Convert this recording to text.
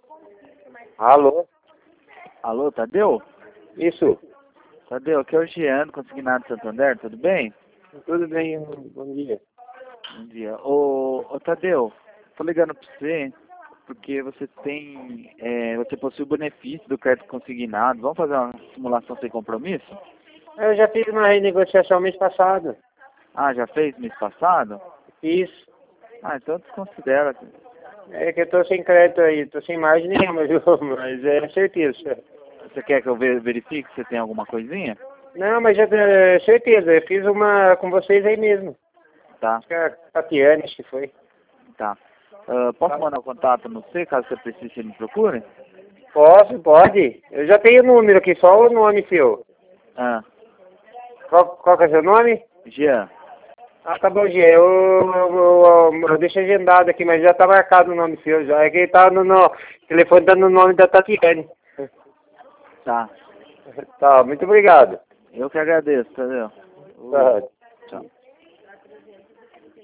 Alô? Alô, Tadeu? Isso. Tadeu, aqui é o Jean, do Consignado Santander, tudo bem? Tudo bem, bom dia. Bom dia. Ô Tadeu, tô ligando pra você porque você você possui o benefício do crédito consignado. Vamos fazer uma simulação sem compromisso? Eu já fiz uma renegociação mês passado. Ah, já fez mês passado? Fiz. Ah, então desconsidera. É que eu tô sem crédito aí, tô sem margem nenhuma, viu? Mas é certeza. Você quer que eu verifique se você tem alguma coisinha? Não, mas é certeza, eu fiz uma com vocês aí mesmo. Tá, Acho que a Tatiane, acho que foi. tá. Posso mandar o contato no C, caso você precise que ele me procure? Posso, pode. Eu já tenho o número aqui, só o nome seu. Ah, Qual que é seu nome? Jean. Ah, tá bom, Gê. Eu deixo agendado aqui, mas já tá marcado o nome seu já. É que tá no telefone, tá no nome da Tatiane. Tá. Tá, muito obrigado. Eu que agradeço, Tadeu. Tá.